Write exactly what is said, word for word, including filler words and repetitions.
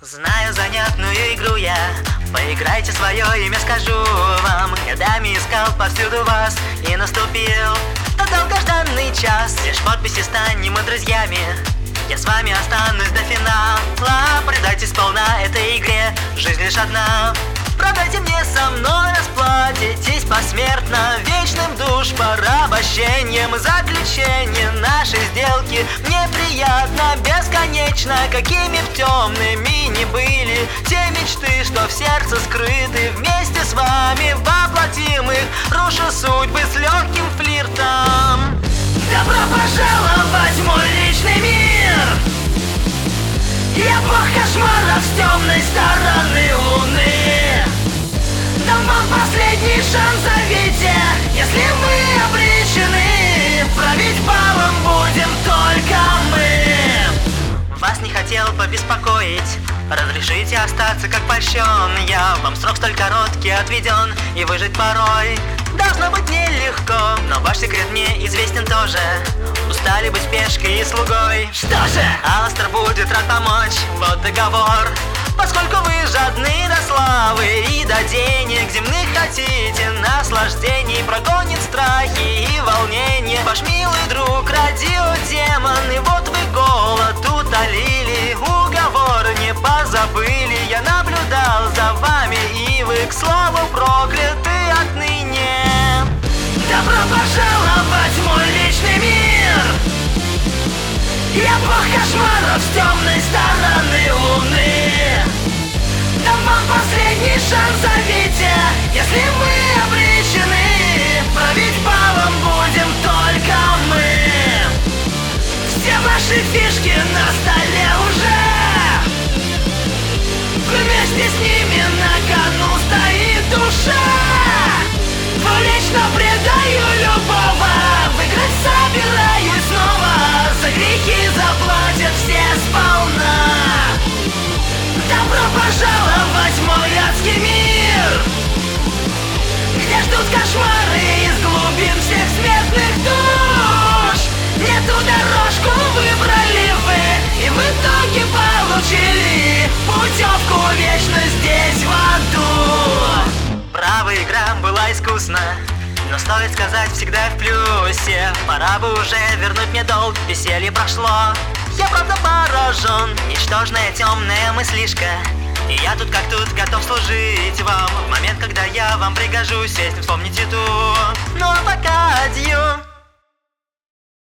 Знаю занятную игру я, поиграйте, свое имя скажу вам. Годами искал повсюду вас, и наступил тот долгожданный час. Лишь подписи станем мы друзьями, я с вами останусь до финала. Предайтесь сполна этой игре, жизнь лишь одна. Продайте мне со мной, расплатитесь посмертно вечным душ порабощением. Заключение нашей сделки мне приятно бесконечно. Какими б темными ни были те мечты, что в сердце скрыты, вместе с вами воплотим их, руша судьбы с легким флиртом. Добро пожаловать в мой личный мир! Я бог кошмаров с темной стороны луны. Дам вам последний шанс, зовите, если мы обречены. Править балом будем только мы. Вас не хотел побеспокоить, разрешите остаться как польщен. Я вам срок столь короткий отведен, и выжить порой должно быть нелегко. Но ваш секрет мне известен тоже, устали быть пешкой и слугой. Что же, Аластер будет рад помочь, вот договор. Поскольку вы жадны до славы и до денег земных, хотите наслаждений, прогонит страхи и волнения. Ваш милый друг радиодемон, и вот вы голод утолили, уговор не позабыли. Я наблюдал за вами, и вы, к слову, прокляты отныне. Добро пожаловать в мой личный мир! Я бог кошмаров с темной стороны луны. Дам вам последний шанс, зовите, если мы обречены. Править балом будем только мы. Все ваши фишки на столе уже, вместе с ними на кону стоит душа. Двулично предаю любого, выиграть собираюсь снова. За грехи заплатят все сполна. Добро пожаловать в мой адский мир, где ждут кошмары из глубин всех смертных душ. Не ту дорожку выбрали вы, и в итоге получили путевку вечно здесь в аду. Право, игра была искусна, но стоит сказать, всегда в плюсе. Пора бы уже вернуть мне долг, веселье прошло. Я правда поражен, ничтожная темная мыслишка. И я тут как тут готов служить вам. В момент, когда я вам пригожусь, если вспомните тут